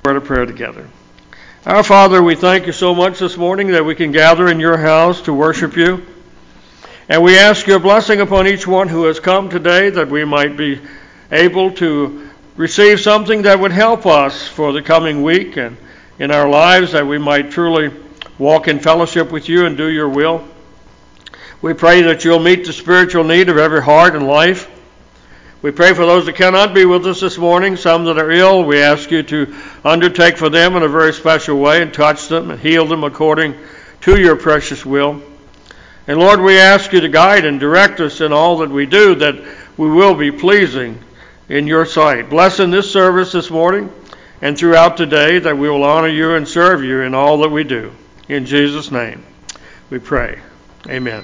word of prayer together. Our Father, we thank you so much this morning that we can gather in your house to worship you. And we ask your blessing upon each one who has come today, that we might be able to receive something that would help us for the coming week and in our lives, that we might truly walk in fellowship with you and do your will. We pray that you'll meet the spiritual need of every heart and life. We pray for those that cannot be with us this morning, some that are ill. We ask you to undertake for them in a very special way and touch them and heal them according to your precious will. And Lord, we ask you to guide and direct us in all that we do, that we will be pleasing in your sight. Bless in this service this morning and throughout the day, that we will honor you and serve you in all that we do. In Jesus' name we pray. Amen.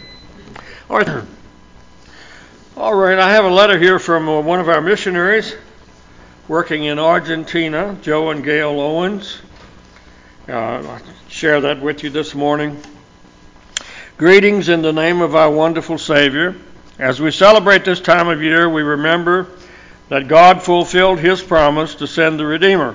All right, I have a letter here from one of our missionaries working in Argentina, Joe and Gail Owens. I'll share that with you this morning. Greetings in the name of our wonderful Savior. As we celebrate this time of year, we remember that God fulfilled his promise to send the Redeemer.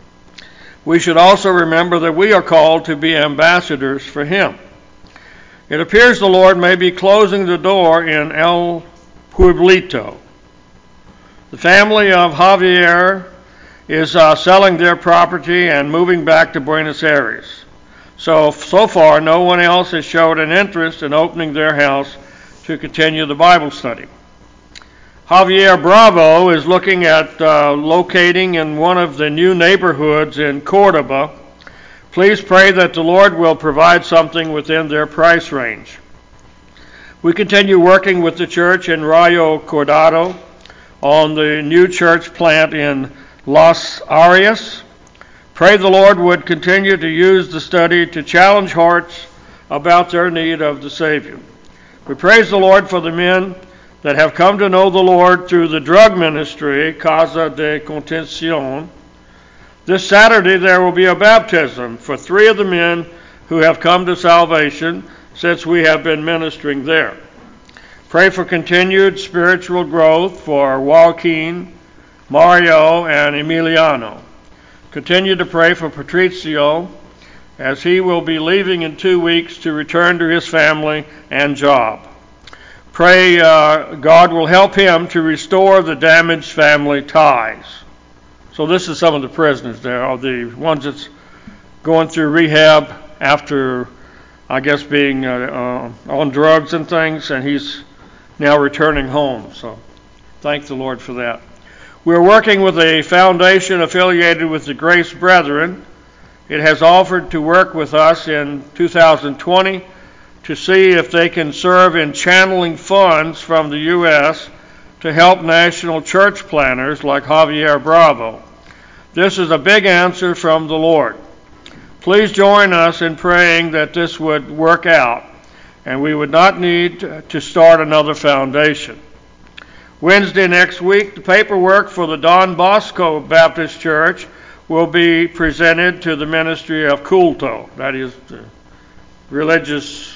We should also remember that we are called to be ambassadors for him. It appears the Lord may be closing the door in El Pueblito. The family of Javier is selling their property and moving back to Buenos Aires. So far, no one else has showed an interest in opening their house to continue the Bible study. Javier Bravo is looking at locating in one of the new neighborhoods in Cordoba. Please pray that the Lord will provide something within their price range. We continue working with the church in Rayo Cordado on the new church plant in Las Arias. Pray the Lord would continue to use the study to challenge hearts about their need of the Savior. We praise the Lord for the men that have come to know the Lord through the drug ministry, Casa de Contención. This Saturday there will be a baptism for 3 of the men who have come to salvation since we have been ministering there. Pray for continued spiritual growth for Joaquin, Mario, and Emiliano. Continue to pray for Patricio, as he will be leaving in 2 weeks to return to his family and job. Pray God will help him to restore the damaged family ties. So this is some of the prisoners there, or the ones that's going through rehab after, I guess, being on drugs and things, and he's now returning home. So thank the Lord for that. We're working with a foundation affiliated with the Grace Brethren. It has offered to work with us in 2020 to see if they can serve in channeling funds from the U.S. to help national church planners like Javier Bravo. This is a big answer from the Lord. Please join us in praying that this would work out, and we would not need to start another foundation. Wednesday next week, the paperwork for the Don Bosco Baptist Church will be presented to the Ministry of Culto. That is the religious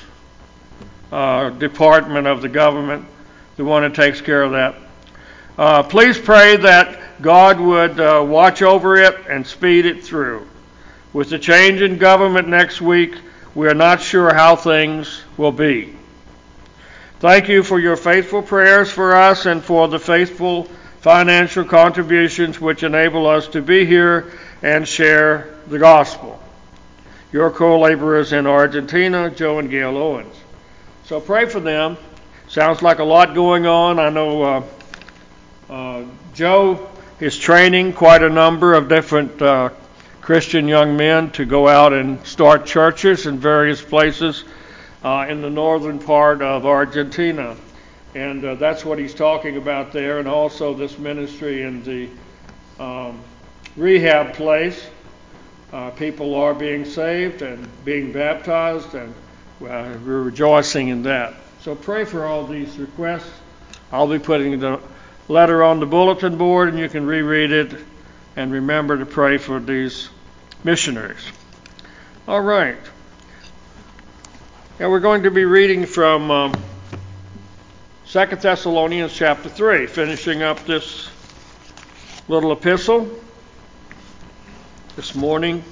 department of the government, the one that takes care of that. Please pray that God would watch over it and speed it through. With the change in government next week, we are not sure how things will be. Thank you for your faithful prayers for us and for the faithful financial contributions which enable us to be here and share the gospel. Your co-laborers in Argentina, Joe and Gail Owens. So pray for them. Sounds like a lot going on. I know Joe is training quite a number of different Christian young men to go out and start churches in various places in the northern part of Argentina. And that's what he's talking about there. And also this ministry in the rehab place. People are being saved and being baptized, and we're rejoicing in that. So pray for all these requests. I'll be putting the letter on the bulletin board, and you can reread it and remember to pray for these missionaries. All right. Now we're going to be reading from 2 Thessalonians chapter 3, finishing up this little epistle. this morning.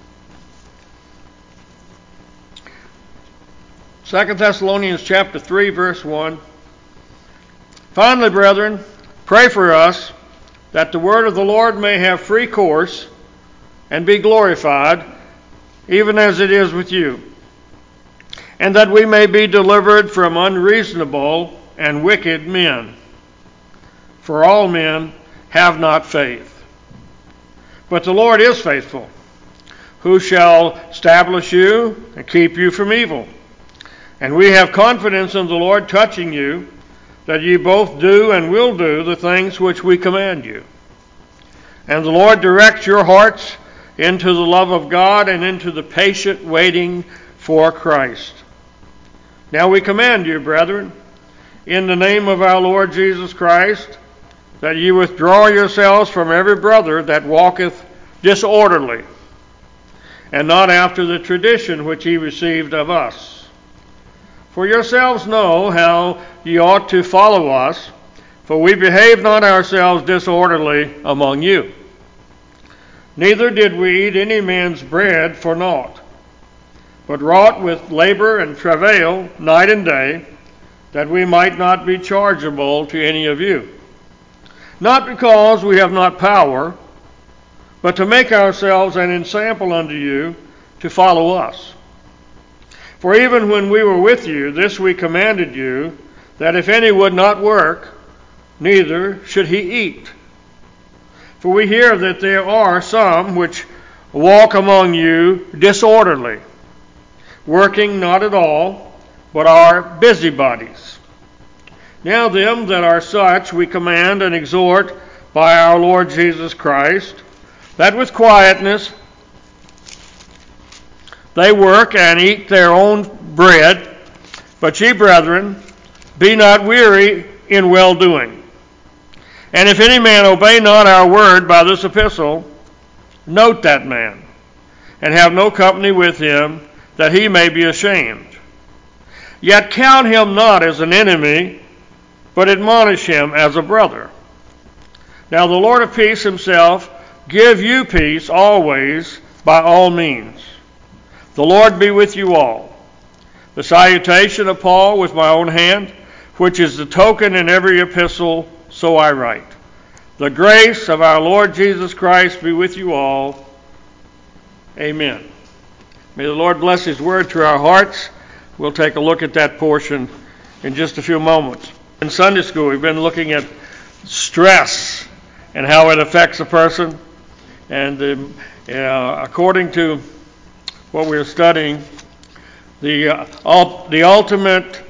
2 Thessalonians chapter 3, verse 1. Finally, brethren, pray for us that the word of the Lord may have free course and be glorified, even as it is with you, and that we may be delivered from unreasonable and wicked men. For all men have not faith. But the Lord is faithful, who shall establish you and keep you from evil. And we have confidence in the Lord touching you, that ye both do and will do the things which we command you. And the Lord directs your hearts into the love of God and into the patient waiting for Christ. Now we command you, brethren, in the name of our Lord Jesus Christ, that ye withdraw yourselves from every brother that walketh disorderly, and not after the tradition which ye received of us. For yourselves know how ye ought to follow us, for we behaved not ourselves disorderly among you. Neither did we eat any man's bread for naught, but wrought with labor and travail night and day, that we might not be chargeable to any of you. Not because we have not power, but to make ourselves an ensample unto you to follow us. For even when we were with you, this we commanded you, that if any would not work, neither should he eat. For we hear that there are some which walk among you disorderly, working not at all, but are busybodies. Now them that are such we command and exhort by our Lord Jesus Christ, that with quietness they work and eat their own bread. But ye, brethren, be not weary in well-doing. And if any man obey not our word by this epistle, note that man, and have no company with him, that he may be ashamed. Yet count him not as an enemy, but admonish him as a brother. Now the Lord of peace himself give you peace always by all means. The Lord be with you all. The salutation of Paul with my own hand, which is the token in every epistle, so I write. The grace of our Lord Jesus Christ be with you all. Amen. May the Lord bless his word to our hearts. We'll take a look at that portion in just a few moments. In Sunday school, we've been looking at stress and how it affects a person. And according to what we're studying, the ultimate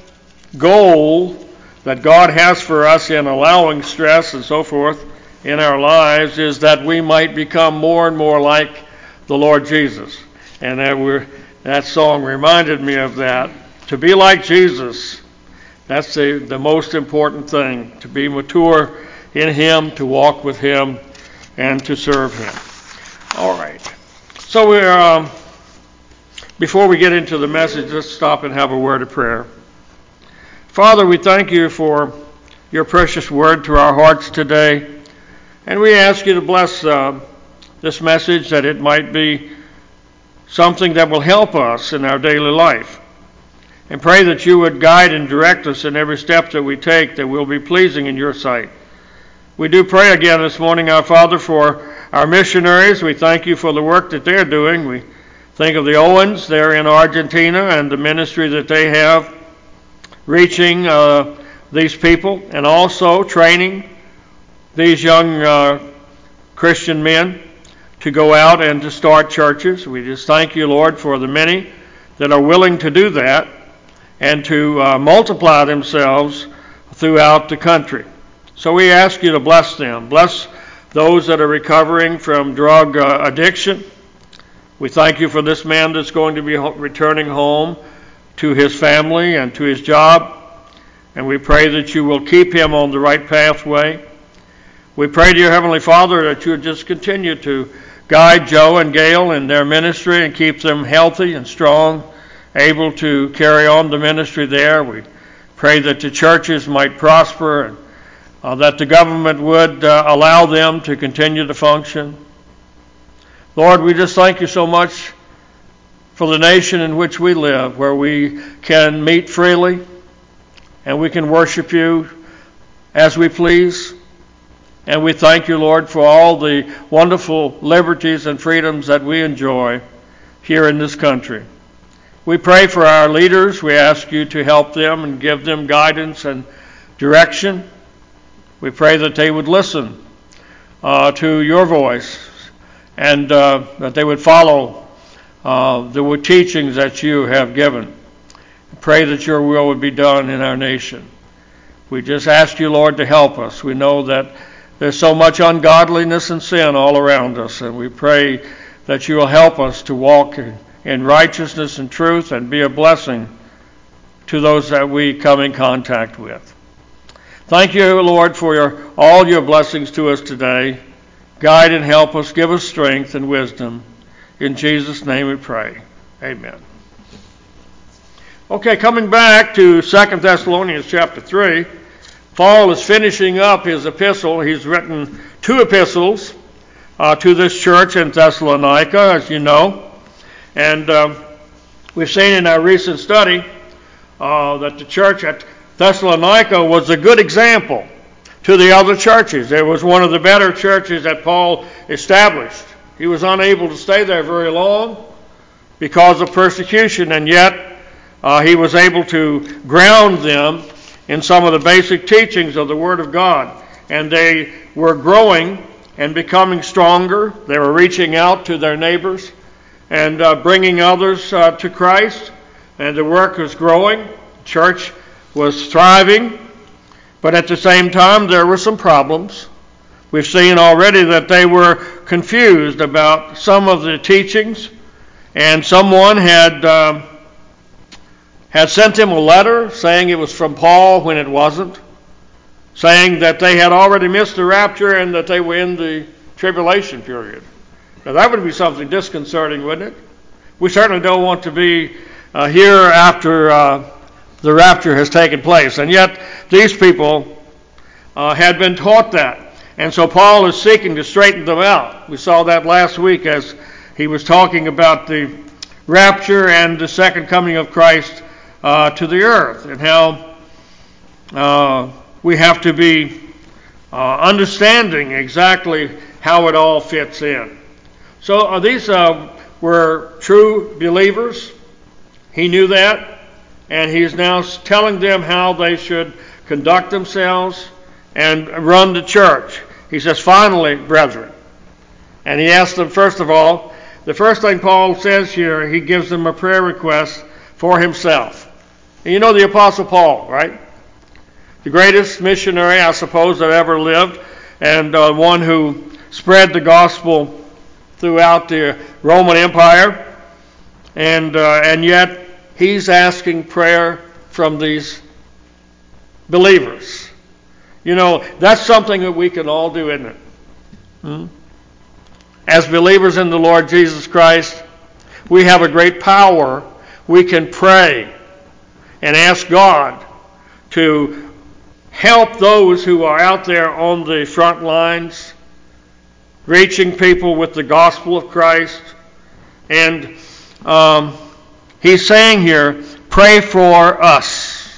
goal that God has for us in allowing stress and so forth in our lives is that we might become more and more like the Lord Jesus. And that song reminded me of that. To be like Jesus, that's the most important thing. To be mature in him, to walk with him, and to serve him. All right. So before we get into the message, let's stop and have a word of prayer. Father, we thank you for your precious word to our hearts today. And we ask you to bless this message, that it might be something that will help us in our daily life. And pray that you would guide and direct us in every step that we take, that we'll be pleasing in your sight. We do pray again this morning, our Father, for our missionaries. We thank you for the work that they're doing. We think of the Owens there in Argentina and the ministry that they have, reaching these people, and also training these young Christian men to go out and to start churches. We just thank you, Lord, for the many that are willing to do that and to multiply themselves throughout the country. So we ask you to bless them. Bless those that are recovering from drug addiction. We thank you for this man that's going to be returning home to his family and to his job. And we pray that you will keep him on the right pathway. We pray to your Heavenly Father that you would just continue to guide Joe and Gail in their ministry and keep them healthy and strong, able to carry on the ministry there. We pray that the churches might prosper and that the government would allow them to continue to function. Lord, we just thank you so much for the nation in which we live, where we can meet freely and we can worship you as we please. And we thank you, Lord, for all the wonderful liberties and freedoms that we enjoy here in this country. We pray for our leaders. We ask you to help them and give them guidance and direction. We pray that they would listen to your voice and that they would follow the teachings that you have given. Pray that your will would be done in our nation. We just ask you, Lord, to help us. We know that there's so much ungodliness and sin all around us, and we pray that you will help us to walk in righteousness and truth and be a blessing to those that we come in contact with. Thank you, Lord, for all your blessings to us today. Guide and help us. Give us strength and wisdom. In Jesus' name we pray. Amen. Okay, coming back to 2 Thessalonians chapter 3, Paul is finishing up his epistle. He's written 2 epistles to this church in Thessalonica, as you know. And we've seen in our recent study that the church at Thessalonica was a good example to the other churches. It was one of the better churches that Paul established. He was unable to stay there very long because of persecution, and yet he was able to ground them in some of the basic teachings of the Word of God. And they were growing and becoming stronger. They were reaching out to their neighbors and bringing others to Christ. And the work was growing. The church was thriving. But at the same time, there were some problems. We've seen already that they were confused about some of the teachings. And someone had sent him a letter saying it was from Paul when it wasn't, saying that they had already missed the rapture and that they were in the tribulation period. Now that would be something disconcerting, wouldn't it? We certainly don't want to be here after the rapture has taken place. And yet these people had been taught that. And so Paul is seeking to straighten them out. We saw that last week as he was talking about the rapture and the second coming of Christ to the earth, and how we have to be understanding exactly how it all fits in. So these were true believers. He knew that, and he's now telling them how they should conduct themselves and run the church. He says, finally, brethren. And he asked them, first of all, the first thing Paul says here, he gives them a prayer request for himself. And you know the Apostle Paul, right? The greatest missionary, I suppose, that ever lived, and one who spread the gospel throughout the Roman Empire. And yet, he's asking prayer from these believers. You know, that's something that we can all do, isn't it? As believers in the Lord Jesus Christ, we have a great power. We can pray and ask God to help those who are out there on the front lines, reaching people with the gospel of Christ. And he's saying here, pray for us.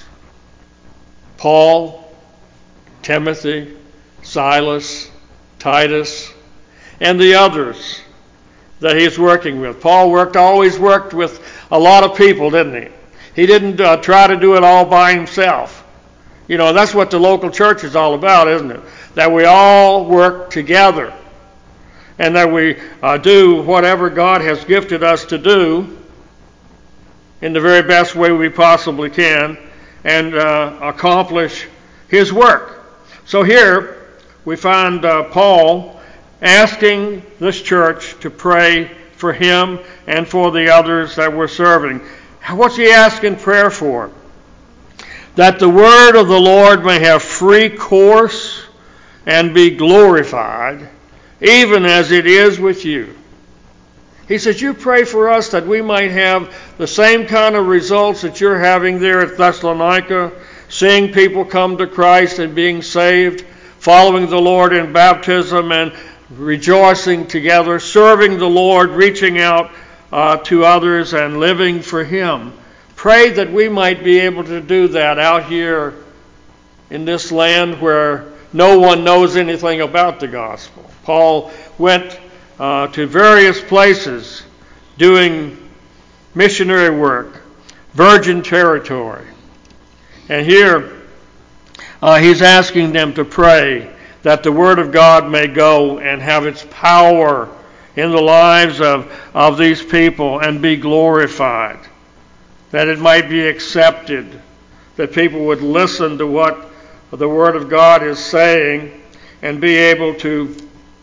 Paul, Timothy, Silas, Titus, and the others that he's working with. Paul always worked with a lot of people, didn't he? He didn't try to do it all by himself. You know, that's what the local church is all about, isn't it? That we all work together and that we do whatever God has gifted us to do in the very best way we possibly can and accomplish his work. So here we find Paul asking this church to pray for him and for the others that we're serving. What's he asking prayer for? That the word of the Lord may have free course and be glorified, even as it is with you. He says, you pray for us that we might have the same kind of results that you're having there at Thessalonica, seeing people come to Christ and being saved, following the Lord in baptism and rejoicing together, serving the Lord, reaching out to others and living for Him. Pray that we might be able to do that out here in this land where no one knows anything about the gospel. Paul went to various places doing missionary work, virgin territory. And here he's asking them to pray that the Word of God may go and have its power in the lives of these people and be glorified, that it might be accepted, that people would listen to what the Word of God is saying and be able to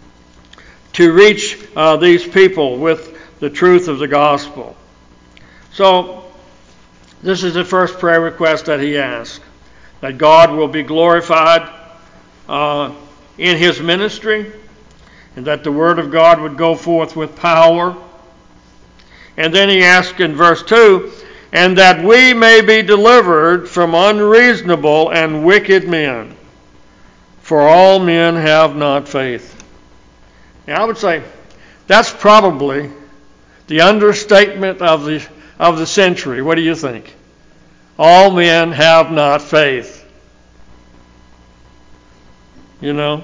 reach these people with the truth of the gospel. So this is the first prayer request that he asked, that God will be glorified in His ministry, and that the Word of God would go forth with power. And then he asked in verse 2, and that we may be delivered from unreasonable and wicked men, for all men have not faith. Now I would say that's probably the understatement of the century. What do you think? All men have not faith. You know,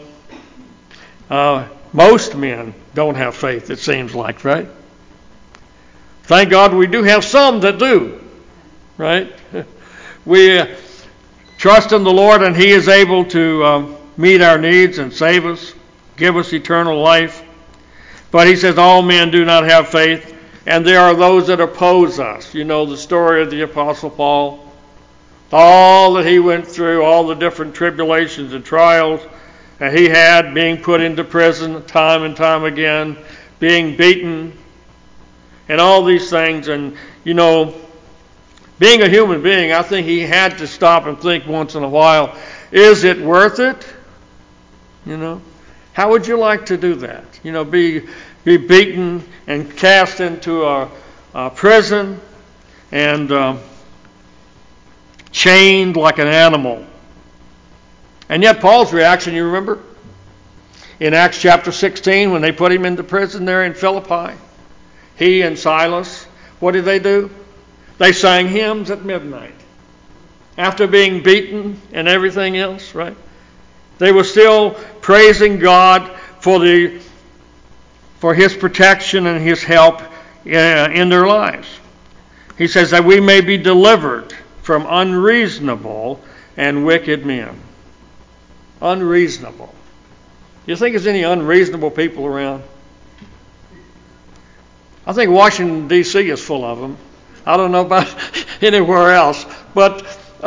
most men don't have faith, it seems like, right? Thank God we do have some that do, right? We trust in the Lord and He is able to meet our needs and save us, give us eternal life. But He says all men do not have faith, and there are those that oppose us. You know the story of the Apostle Paul. All that he went through, all the different tribulations and trials that he had, being put into prison time and time again, being beaten, and all these things. And, you know, being a human being, I think he had to stop and think once in a while, is it worth it? You know, how would you like to do that? You know, be beaten and cast into a prison and chained like an animal. And yet Paul's reaction, you remember? In Acts chapter 16, when they put him into prison there in Philippi, he and Silas, what did they do? They sang hymns at midnight. After being beaten and everything else, right? They were still praising God for His protection and His help in their lives. He says that we may be delivered from unreasonable and wicked men. Unreasonable. You think there's any unreasonable people around? I think Washington, D.C. is full of them. I don't know about anywhere else. But,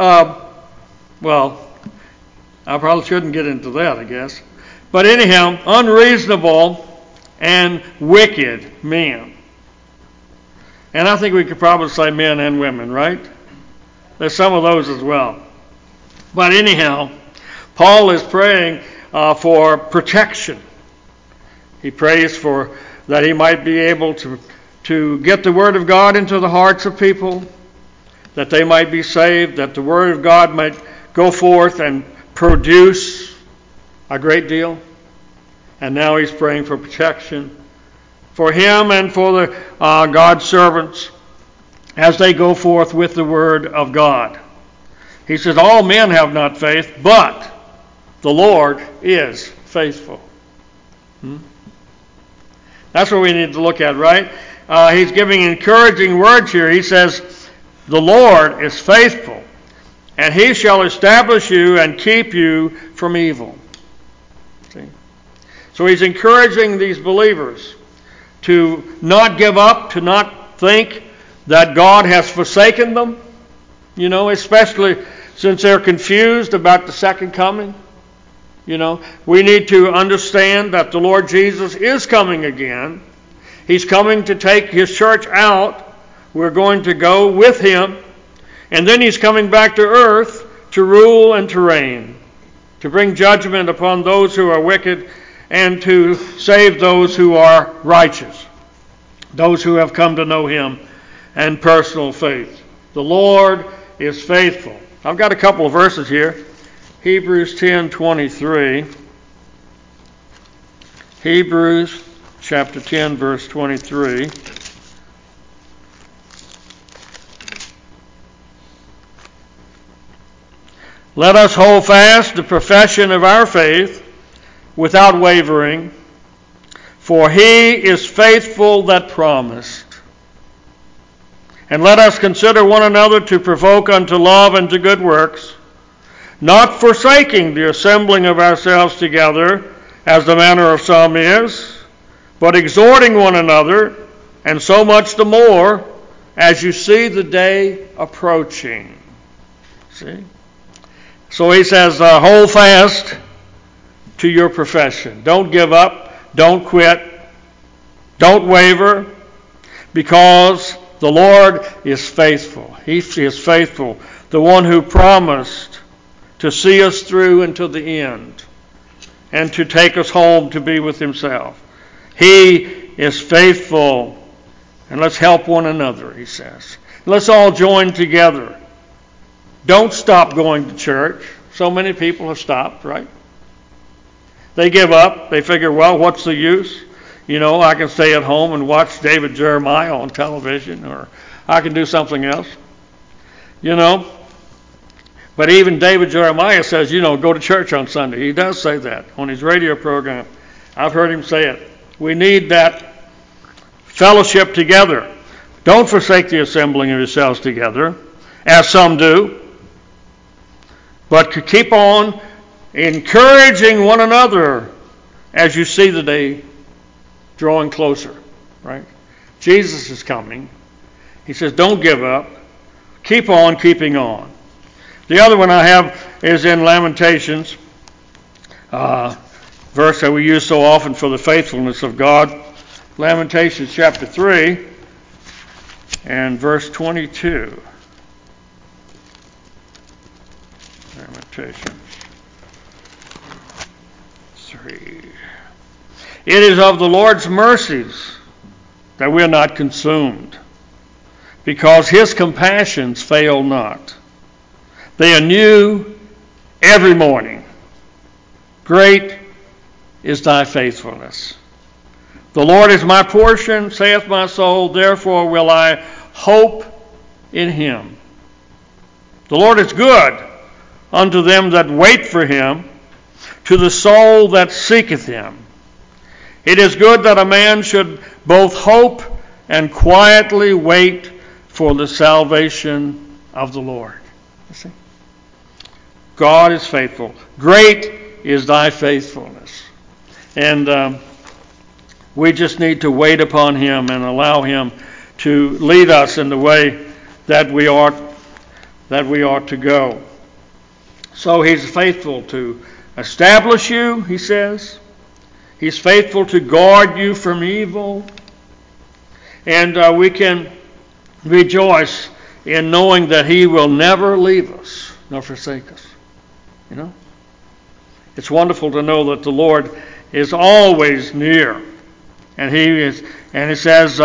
well, I probably shouldn't get into that, I guess. But anyhow, unreasonable and wicked men. And I think we could probably say men and women, right? There's some of those as well. But anyhow, Paul is praying for protection. He prays for that he might be able to get the Word of God into the hearts of people, that they might be saved, that the Word of God might go forth and produce a great deal. And now he's praying for protection for him and for the God's servants as they go forth with the Word of God. He says, all men have not faith, but the Lord is faithful. That's what we need to look at, right? He's giving encouraging words here. He says, the Lord is faithful, and He shall establish you and keep you from evil. See? So he's encouraging these believers to not give up, to not think that God has forsaken them, you know, especially since they're confused about the second coming. You know, we need to understand that the Lord Jesus is coming again. He's coming to take His church out. We're going to go with Him. And then He's coming back to earth to rule and to reign, to bring judgment upon those who are wicked and to save those who are righteous, those who have come to know Him and personal faith. The Lord is faithful. I've got a couple of verses here. Hebrews 10:23. Hebrews chapter 10, verse 23. Let us hold fast the profession of our faith without wavering, for he is faithful that promised. And let us consider one another to provoke unto love and to good works, not forsaking the assembling of ourselves together, as the manner of some is, but exhorting one another, and so much the more as you see the day approaching. See? So he says, hold fast to your profession. Don't give up. Don't quit. Don't waver, because the Lord is faithful. He is faithful, the one who promised to see us through until the end and to take us home to be with himself. He is faithful, and let's help one another, he says. Let's all join together. Don't stop going to church. So many people have stopped, right? They give up. They figure, well, what's the use? You know, I can stay at home and watch David Jeremiah on television, or I can do something else. You know? But even David Jeremiah says, go to church on Sunday. He does say that on his radio program. I've heard him say it. We need that fellowship together. Don't forsake the assembling of yourselves together, as some do, but to keep on encouraging one another as you see the day drawing closer, right? Jesus is coming. He says, don't give up. Keep on keeping on. The other one I have is in Lamentations, verse that we use so often for the faithfulness of God. Lamentations chapter 3 and verse 22. Lamentations 3. It is of the Lord's mercies that we are not consumed, because his compassions fail not. They are new every morning. Great is thy faithfulness. The Lord is my portion, saith my soul, therefore will I hope in him. The Lord is good unto them that wait for him, to the soul that seeketh him. It is good that a man should both hope and quietly wait for the salvation of the Lord. You see? God is faithful. Great is thy faithfulness. And we just need to wait upon him and allow him to lead us in the way that we ought to go. So he's faithful to establish you, he says. He's faithful to guard you from evil. And we can rejoice in knowing that he will never leave us nor forsake us. You know? It's wonderful to know that the Lord is always near. And it says,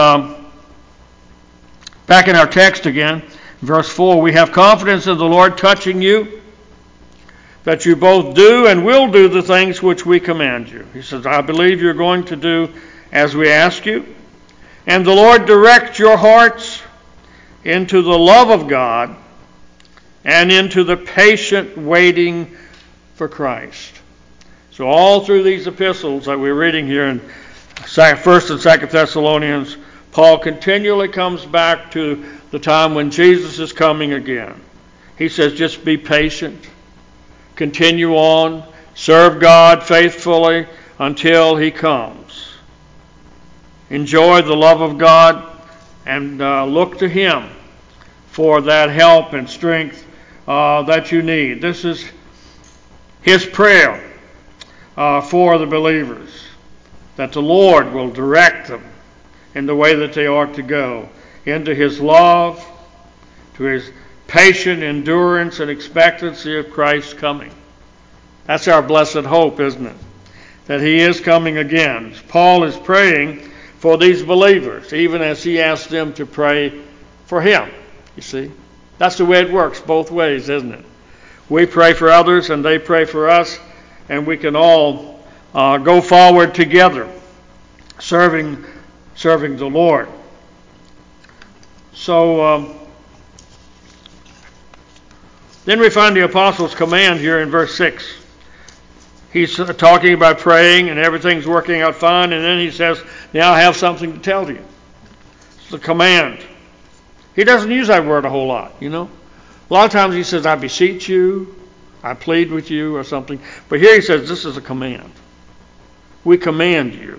back in our text again, verse 4, we have confidence in the Lord touching you, that you both do and will do the things which we command you. He says, I believe you're going to do as we ask you. And the Lord direct your hearts into the love of God and into the patient waiting for Christ. So all through these epistles that we're reading here in 1st and 2nd Thessalonians, Paul continually comes back to the time when Jesus is coming again. He says, just be patient. Continue on. Serve God faithfully until he comes. Enjoy the love of God and look to him for that help and strength that you need. This is his prayer for the believers, that the Lord will direct them in the way that they ought to go, into his love, to his patient endurance and expectancy of Christ's coming. That's our blessed hope, isn't it? That he is coming again. Paul is praying for these believers, even as he asked them to pray for him. You see? That's the way it works, both ways, isn't it? We pray for others and they pray for us, and we can all go forward together, serving the Lord. So then we find the apostles' command here in verse 6. He's talking about praying and everything's working out fine, and then he says, now I have something to tell you. It's the command. He doesn't use that word a whole lot, you know. A lot of times he says, I beseech you, I plead with you, or something. But here he says, this is a command. We command you,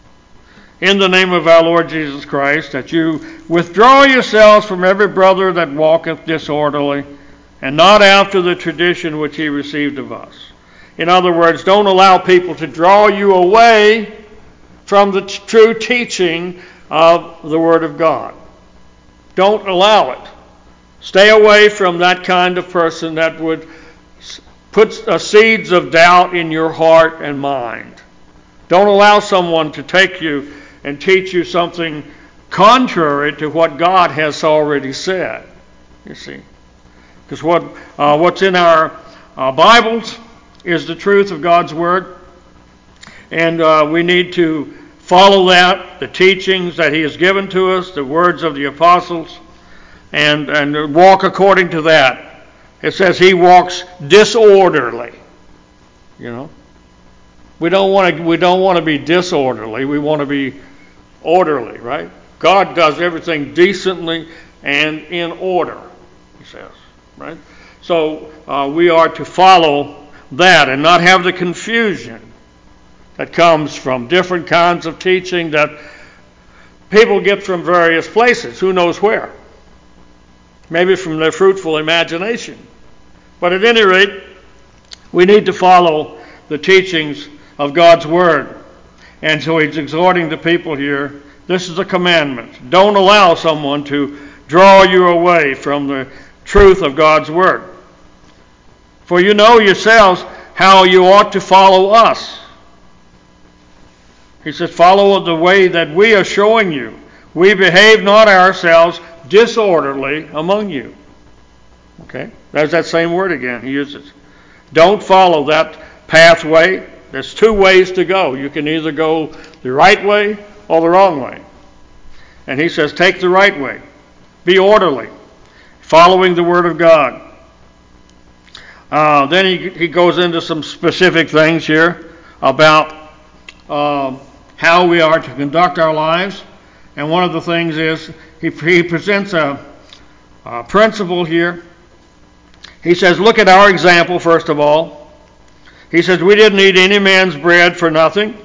in the name of our Lord Jesus Christ, that you withdraw yourselves from every brother that walketh disorderly, and not after the tradition which he received of us. In other words, don't allow people to draw you away from the true teaching of the Word of God. Don't allow it. Stay away from that kind of person that would put seeds of doubt in your heart and mind. Don't allow someone to take you and teach you something contrary to what God has already said. You see, because what's in our Bibles is the truth of God's Word, and we need to follow that, the teachings that He has given to us, the words of the apostles, and walk according to that. It says He walks disorderly. You know, we don't want to be disorderly. We want to be orderly, right? God does everything decently and in order, He says, right? So we are to follow that and not have the confusion that comes from different kinds of teaching that people get from various places, who knows where. Maybe from their fruitful imagination. But at any rate, we need to follow the teachings of God's Word. And so he's exhorting the people here, this is a commandment. Don't allow someone to draw you away from the truth of God's Word. For you know yourselves how you ought to follow us. He says, follow the way that we are showing you. We behave not ourselves disorderly among you. Okay? There's that same word again he uses. Don't follow that pathway. There's two ways to go. You can either go the right way or the wrong way. And he says, take the right way. Be orderly, following the Word of God. Then he goes into some specific things here about how we are to conduct our lives. And one of the things is he presents a principle here. He says, look at our example, first of all. He says, we didn't eat any man's bread for nothing.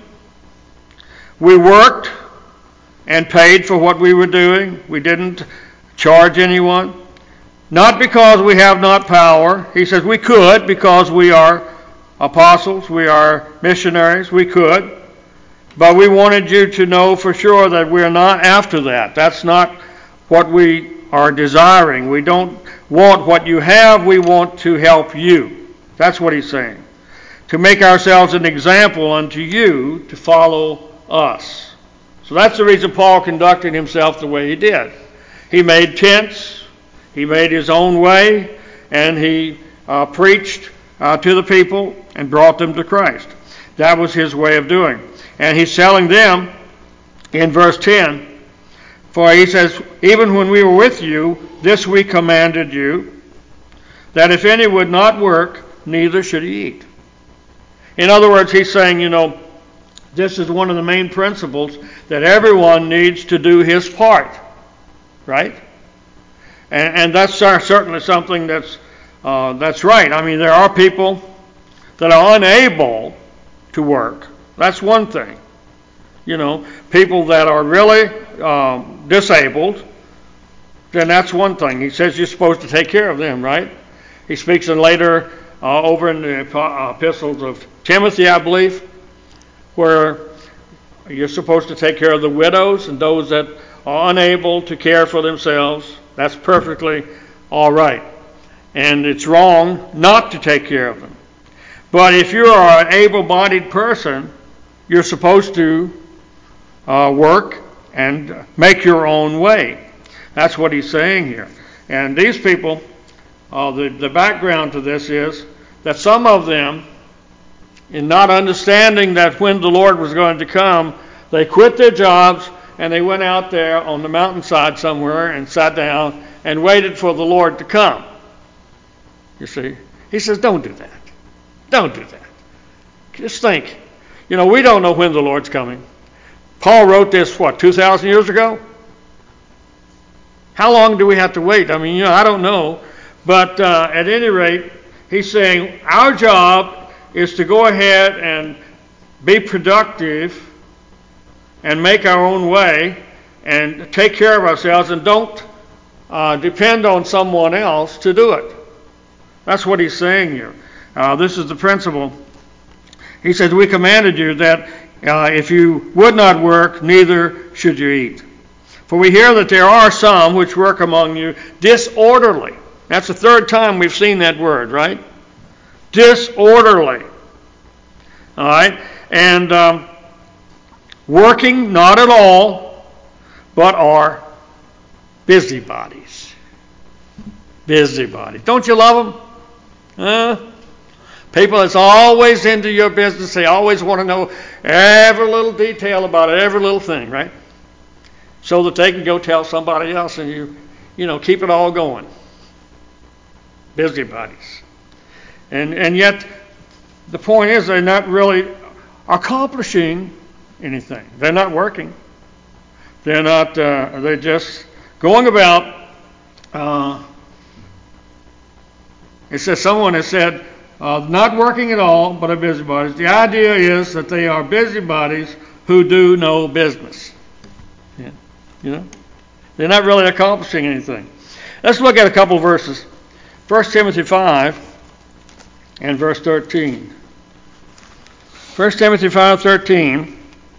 We worked and paid for what we were doing. We didn't charge anyone. Not because we have not power. He says we could because we are apostles, we are missionaries, we could. But we wanted you to know for sure that we're not after that. That's not what we are desiring. We don't want what you have, we want to help you. That's what he's saying. To make ourselves an example unto you to follow us. So that's the reason Paul conducted himself the way he did. He made tents. He made his own way, and he preached to the people and brought them to Christ. That was his way of doing. And he's telling them in verse 10, for he says, even when we were with you, this we commanded you, that if any would not work, neither should he eat. In other words, he's saying, this is one of the main principles, that everyone needs to do his part, right? And that's certainly something that's right. I mean, there are people that are unable to work. That's one thing. People that are really disabled, then that's one thing. He says you're supposed to take care of them, right? He speaks in later, over in the epistles of Timothy, I believe, where you're supposed to take care of the widows and those that are unable to care for themselves. That's perfectly all right. And it's wrong not to take care of them. But if you are an able-bodied person, you're supposed to work and make your own way. That's what he's saying here. And these people, the background to this is that some of them, in not understanding that when the Lord was going to come, they quit their jobs and they went out there on the mountainside somewhere and sat down and waited for the Lord to come. You see? He says, don't do that. Don't do that. Just think. You know, we don't know when the Lord's coming. Paul wrote this, 2,000 years ago? How long do we have to wait? I mean, I don't know. But at any rate, he's saying our job is to go ahead and be productive and make our own way and take care of ourselves and don't depend on someone else to do it. That's what he's saying here. This is the principle. He says, we commanded you that if you would not work, neither should you eat. For we hear that there are some which work among you disorderly. That's the third time we've seen that word, right? Disorderly. All right? And working not at all, but are busybodies. Busybodies. Don't you love them? People that's always into your business, they always want to know every little detail about it, every little thing, right? So that they can go tell somebody else and you keep it all going. Busybodies. And yet, the point is they're not really accomplishing anything. They're not working. They're not, they're just going about. It says, someone has said, not working at all, but are busybodies. The idea is that they are busybodies who do no business. Yeah. They're not really accomplishing anything. Let's look at a couple of verses. 1 Timothy 5 and verse 13. 1 Timothy 5:13.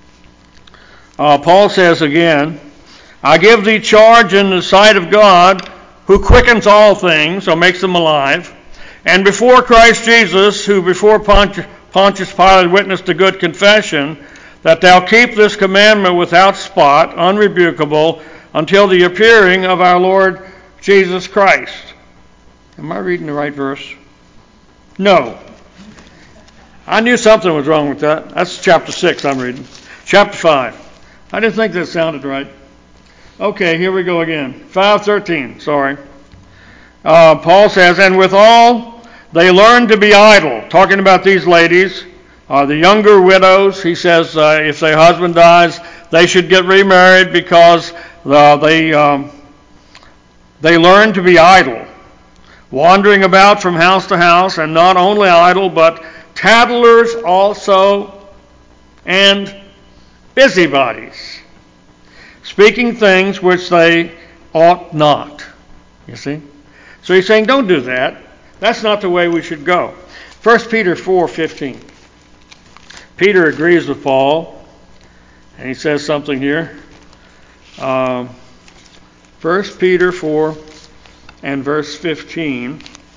Paul says again, I give thee charge in the sight of God, who quickens all things, or makes them alive, and before Christ Jesus, who before Pontius Pilate witnessed a good confession, that thou keep this commandment without spot, unrebukable, until the appearing of our Lord Jesus Christ. Am I reading the right verse? No. I knew something was wrong with that. That's chapter 6 I'm reading. Chapter 5. I didn't think that sounded right. Okay, here we go again. 5:13, sorry. Paul says, and withal they learn to be idle. Talking about these ladies, the younger widows, he says if their husband dies, they should get remarried because they learn to be idle, wandering about from house to house, and not only idle, but tattlers also, and busybodies, speaking things which they ought not. You see? So he's saying, don't do that. That's not the way we should go. 1 Peter 4:15. Peter agrees with Paul, and he says something here. 1 Peter 4 and verse 15.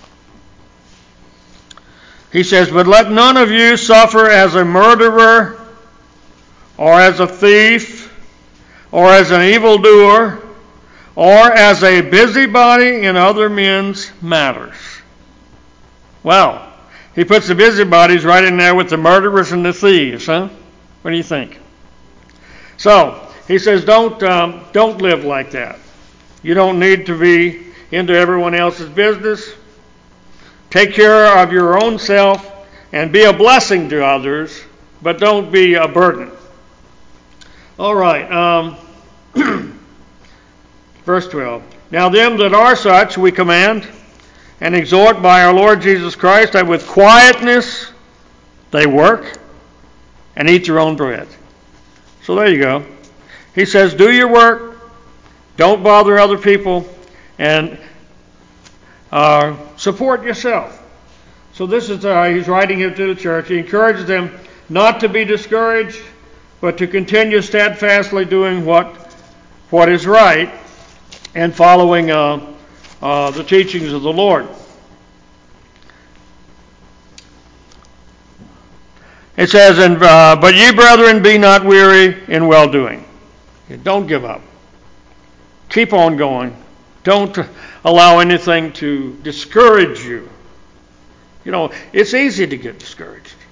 He says, but let none of you suffer as a murderer, or as a thief, or as an evildoer, or as a busybody in other men's matters. Well, he puts the busybodies right in there with the murderers and the thieves, huh? What do you think? So, he says, don't live like that. You don't need to be into everyone else's business. Take care of your own self and be a blessing to others, but don't be a burden. All right. Verse 12. Now them that are such we command and exhort by our Lord Jesus Christ, that with quietness they work and eat their own bread. So there you go. He says, do your work, don't bother other people, and support yourself. So this is he's writing it to the church. He encourages them not to be discouraged, but to continue steadfastly doing what is right and following the teachings of the Lord. It says, but ye brethren, be not weary in well-doing. Don't give up. Keep on going. Don't allow anything to discourage you. You know, it's easy to get discouraged.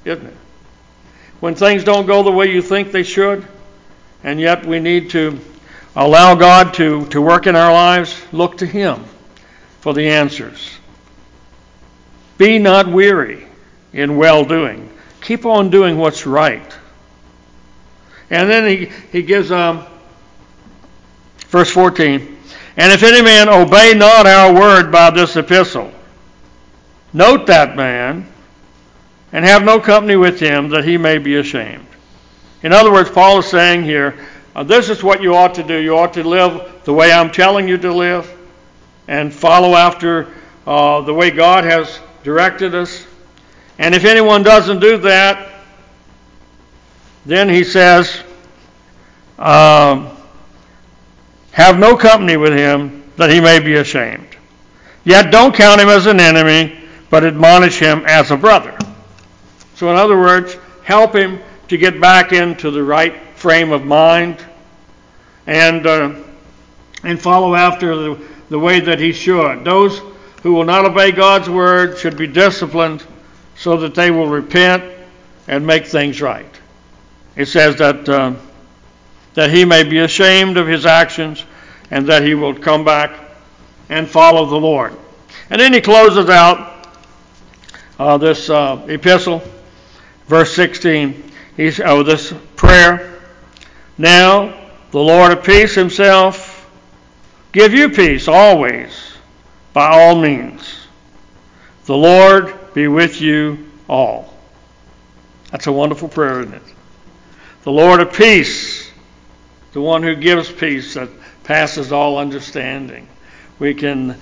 isn't it? When things don't go the way you think they should, and yet we need to allow God to work in our lives, look to Him for the answers. Be not weary in well-doing. Keep on doing what's right. And then he gives verse 14, and if any man obey not our word by this epistle, note that man, and have no company with him, that he may be ashamed. In other words, Paul is saying here, this is what you ought to do. You ought to live the way I'm telling you to live, and follow after the way God has directed us. And if anyone doesn't do that, then he says, have no company with him, that he may be ashamed. Yet don't count him as an enemy, but admonish him as a brother. So in other words, help him to get back into the right frame of mind, and follow after the way that he should. Those who will not obey God's word should be disciplined so that they will repent and make things right. It says that he may be ashamed of his actions, and that he will come back and follow the Lord. And then he closes out this epistle, verse 16. This prayer. Now the Lord of peace himself give you peace always, by all means. The Lord be with you all. That's a wonderful prayer, isn't it? The Lord of peace, the one who gives peace that passes all understanding. We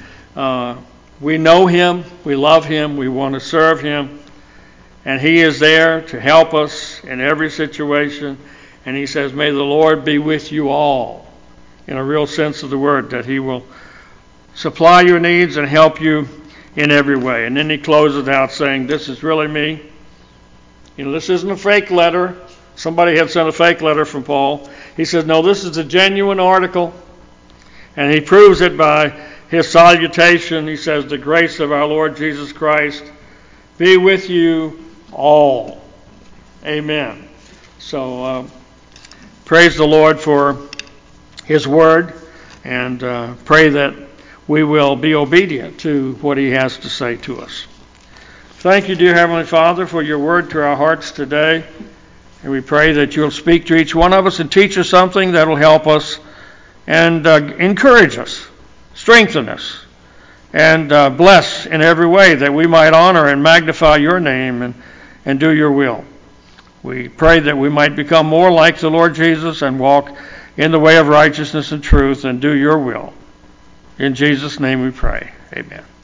know him, we love him, we want to serve him, and he is there to help us in every situation. And he says, may the Lord be with you all, in a real sense of the word, that he will supply your needs and help you in every way. And then he closes out saying, this is really me. This isn't a fake letter. Somebody had sent a fake letter from Paul. He says, no, this is a genuine article. And he proves it by his salutation. He says, the grace of our Lord Jesus Christ be with you all. Amen. So praise the Lord for his word, and pray that we will be obedient to what he has to say to us. Thank you, dear Heavenly Father, for your word to our hearts today. And we pray that you'll speak to each one of us and teach us something that will help us and encourage us, strengthen us, and bless in every way, that we might honor and magnify your name and do your will. We pray that we might become more like the Lord Jesus and walk in the way of righteousness and truth and do your will. In Jesus' name we pray. Amen.